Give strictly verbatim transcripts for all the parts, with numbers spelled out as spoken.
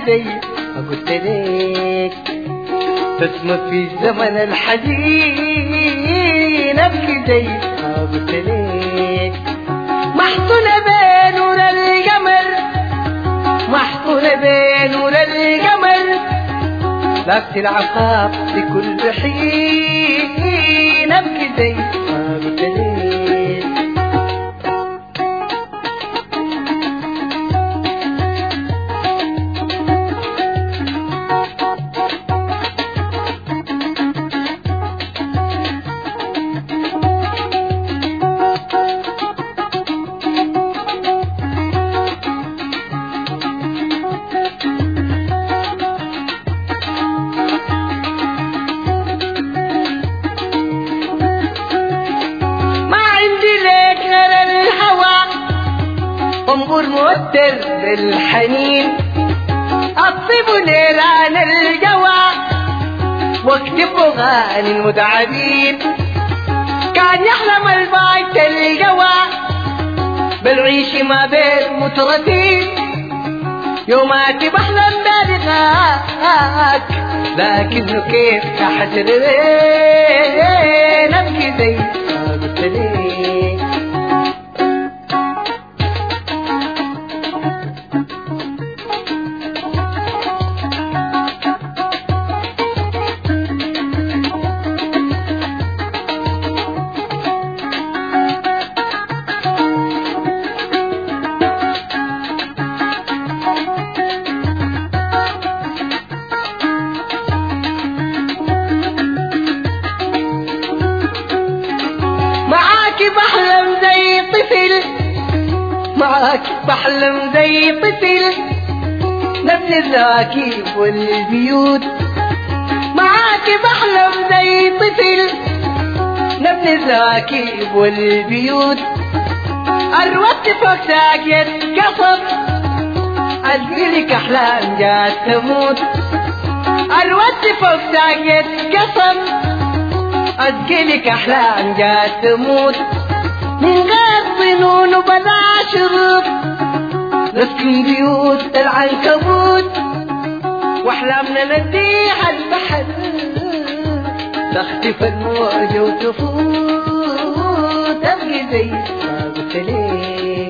زي ما قلت ليك، تسمى في الزمن الحزين ابكي زي ما قلت ليك. محصولة بين نور القمر، محصولة بين نور القمر، لابس العقاب في كل حين ابكي زي ما قلت ليك. انظر موتر بالحنين، اطيب نيران الجوى واكتب اغاني المتعبين. كان يحلم البايت الجوى بالعيش ما بين متردين، يوماتي بحلم بلقاك لكنه كيف كحسرين ابكي زي ما قلت ليك. بحلم زي طفل، معاك بحلم زي طفل، نبني الزواكيب والبيوت. معاك بحلم زي طفل، نبني الزواكيب والبيوت. الوقت فوق ساقية قصب، ألقيلك أحلام جات تموت. الوقت فوق ساقية قصب، أسقيلك أحلام جات تموت. من غير ظنون وبلا شروط، نسكن بيوت العنكبوت، واحلامنا نديها البحر، تختفي الموج وتفوت ابقي زي ما قلت ليك.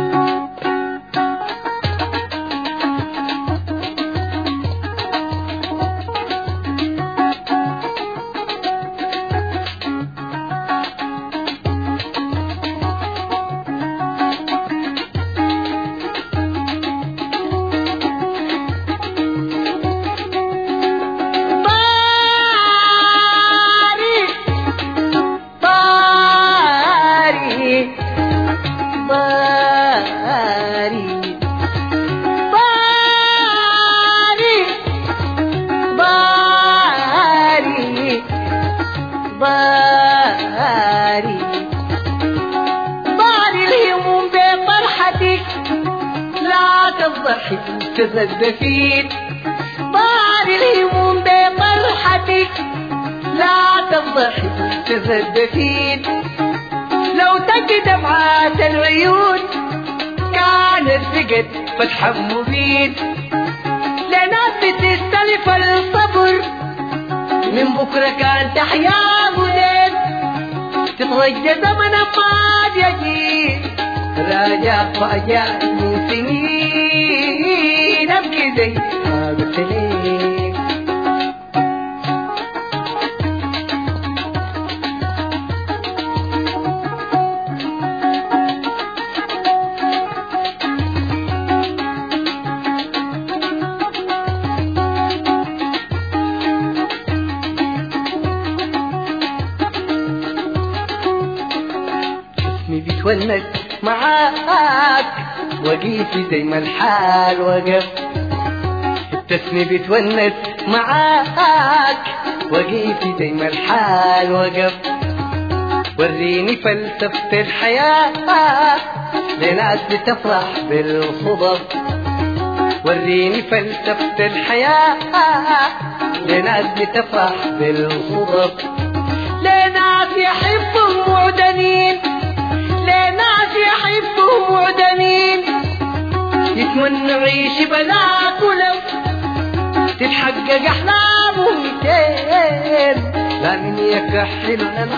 باري باري الهموم بفرحتك، لا تضحك تزدفين. باري الهموم بفرحتك، لا تضحك تزدفين. لو تجي دمعات العيون كانت بقت فتحة مبين، لناس بتستلف الصبر من بكرة كان تحيا بلاد. تترجى زمن ما يجي، راجع فاجأ من سنين ابكي زي ما قلت ليك. بتونس معاك وقيفي زي ما الحال وقف. التسمي بتونس معاك وقيفي زي ما الحال وقف. وريني فلسفة الحياة لناس بتفرح بالخضر. وريني فلسفة الحياة لناس بتفرح بالخضر. لناس يحبوا معدنين، لناس يحبوا معدنين، يتمنوا يعيش بلا كلف. تتحقق أحلامه ميتين لا من يكحل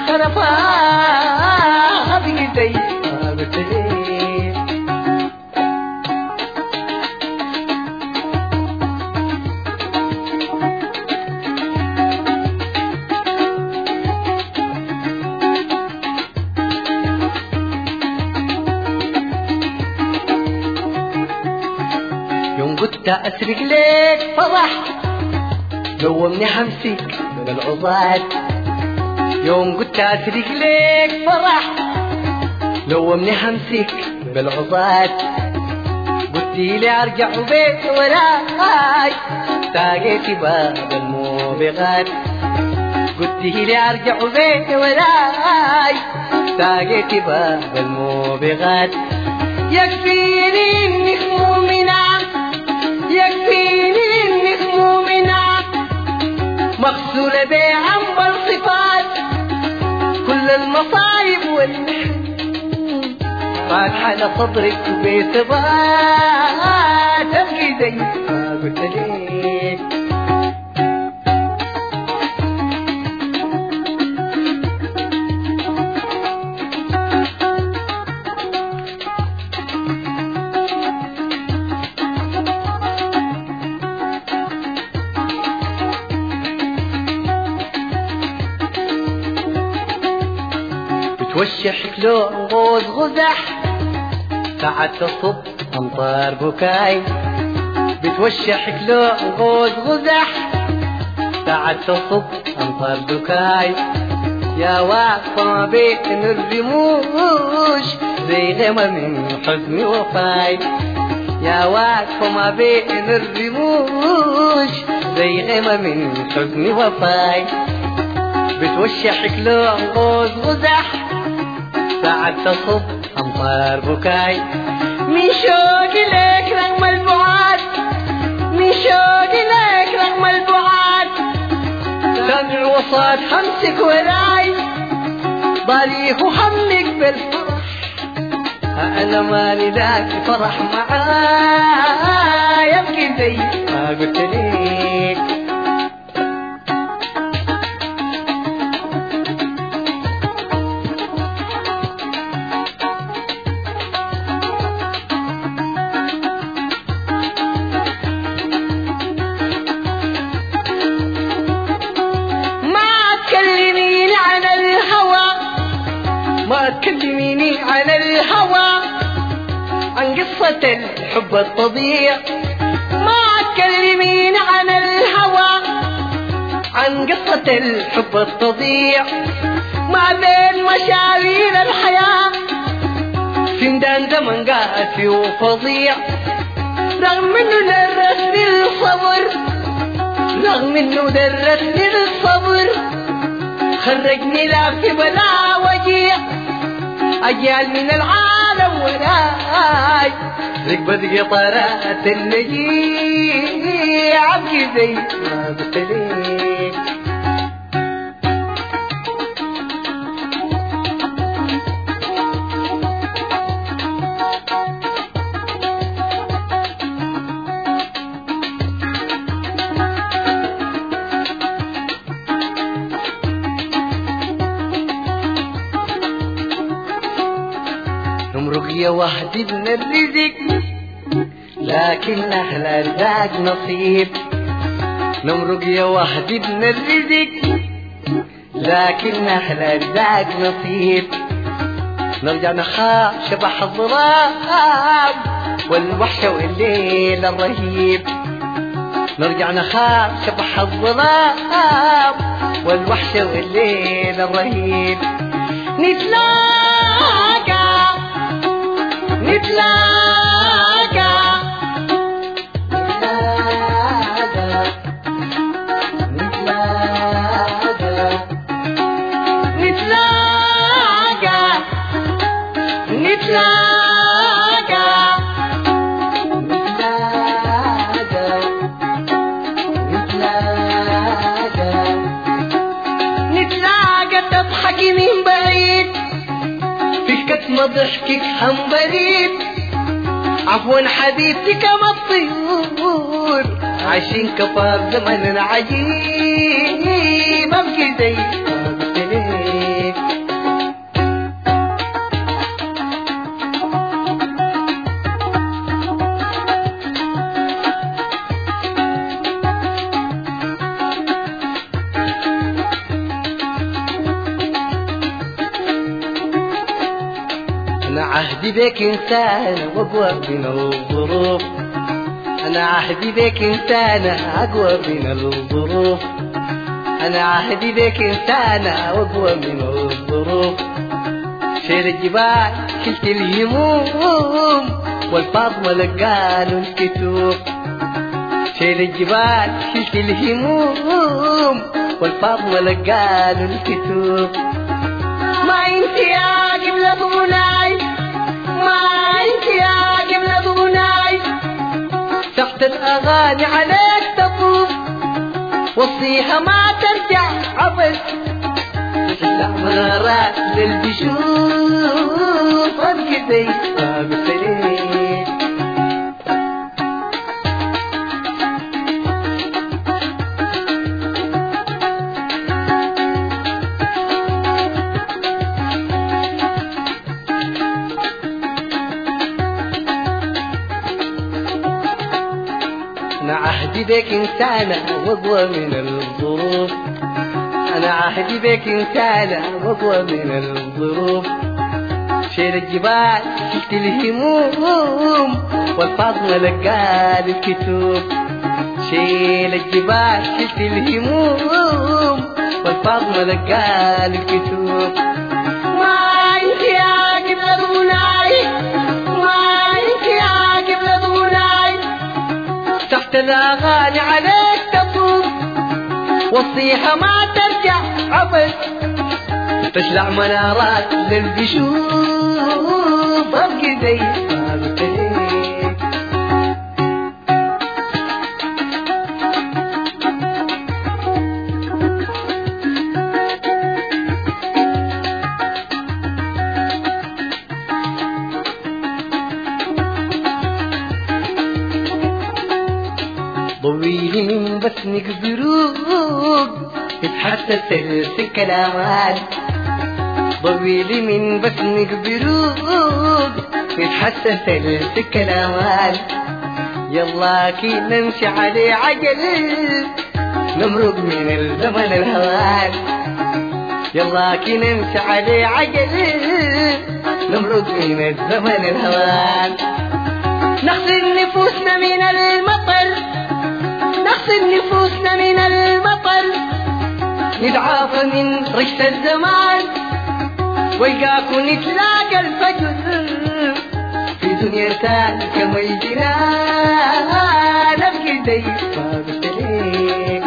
انخرفها بيدي ما قلت ليه يوم قلت أسرق ليك فرح دومني حمسك من العضاد يوم قلت أسرق ليك فرح دومني حمسك بالعضاد قلتي لي أرجع بيت وراي تاقيتي باب الموبغات قلتي لي أرجع بيت وراي تاقيتي باب الموبغات يكفيني إنك مؤمنة يكفيني إنك مؤمنة مغسولة بعنبر صفات كل المصايب والمحن فاتحة على صدرك بثبات أبكي زي ما قلت ليك توشح كلو غوز غزح ساعة تصب أمطار بكاي بتوشح كلو غوز غزح ساعة تصب أمطار بكاي يا واقفة بيت الرموش زي غمى من حزن وفاي يا واقفة ما بين الرموش زي غمى من حزن وفاي بتوشح كلو غوز غزح ساعة تصب أمطار بكاي من شوق لك رغم البعاد من شوق لك رغم البعاد سمع وصاد حمسك وراي ضريح وحملك بالفرح أنا مالي ذاك فرح معاي يبكي زي ما قلت ليك ما تكلميني عن الهوى عن قصة الحب الطبيع ما تكلميني عن الهوى عن قصة الحب الطبيع ما بين مشاوير الحياة سندان زمن قاسي وفظيع رغم انه درسني الصبر رغم انه درسني الصبر خرجني لا في بلا وجيع أجيال من العالم ولاي ركبت قطارات النجيع أبكي زي ما قلت ليك نمرق يا وحدي من الرزق لكن أهل الرزاق نصيب نمرق يا وحدي من الرزق لكن أهل الرزاق نصيب نرجع نخاف شبح الظلام والوحشة والليل الرهيب نرجع نخاف شبح الظلام والوحشة والليل الرهيب نتلاقى نتلاقى نتلاقى نتلاقى نتلاقى نتلاقى تضحكي من بعيد في كتم ضحكك هم بريد عفوا حبيبتي كما الطيور عايشين كفار زمن عجيب ابكي زي ما قلت ليك. أنا عهدي بك إنسان وأقوى من الظروف، أنا عهدي بك إنسان أقوى من الظروف، أنا عهدي بك إنسان وأقوى من الظروف. شيل الجبال شلت الهموم والفاطمة لقالوا الكتوب، شيل الجبال شلت الهموم والفاطمة لقالوا الكتوب. ما انت يا قبل ضناي، ما انت يا قبل ضناي، تحت الاغاني عليك تطوف وصيها ما ترجع عبث، تطلع منارات للبشوف ابكي زي ما قلت ليك. أنا عهدي بك إنسانة وأقوى من الظروف، أنا عهدي بك إنسانة وأقوى من الظروف. شيل الجبال شلت الهموم والفاطمة لقال الكتوب، شيل الجبال شلت الهموم والفاطمة لقال الكتوب. ما أنت يا قبل ضناي، ما أنت يا قبل ضناي، تحت الأغاني عليك تطوف وصيها ما ترجع عبث، تشلع منارات للبشوف ابكي زي ما قلت ليك. ضويلي من بسمك بروق تتحسس الكلامات، ضويلي من بسمك بروق تتحسس الكلامات. يلا كي نمشي عليه عجل نمرق من الزمن الهوان، يلا كي نمشي عليه عجل نمرق من الزمن الهوان. نغسل نفوسنا من المطر، نغسل نفوسنا من المطر، نتعافى من رشة الزمان ويقاك ونتلاقى الفجر في دنيا ثانية كما الجنان ابكي زي ما قلت ليك.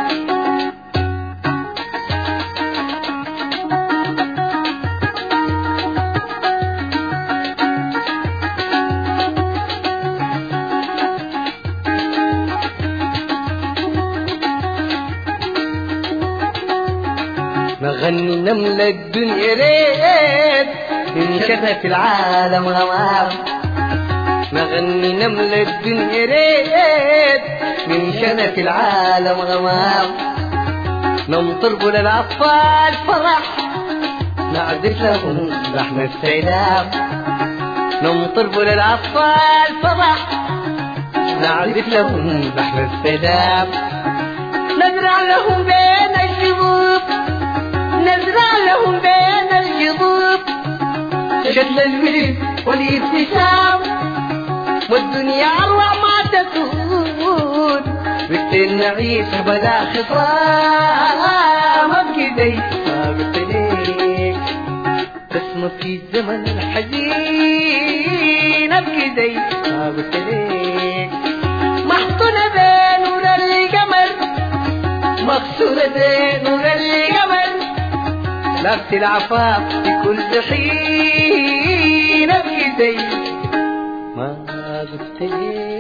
نغني نملى الدنيا ريت انشغلت العالم غمام، نغني نملى الدنيا ريت انشغلت العالم غمام. ننطرب للأطفال فرح نعزف لهم لحن السلام، ننطرب للأطفال فرح نعزف لهم لحن السلام. نزرع لهم بين الشبوب، نزرع لهم بين الجذوب شتل الورد والابتسام، والدنيا أروع ما تكون بكتير نعيش بلا خصام ابكي زي ما قلت ليك. تسمى في الزمن الحزين ابكي زي ما قلت ليك. محطونة بين نور القمر، مغسولة بين نور القمر، لابس العفاف في كل حين ابكي زي ما قلت ليك.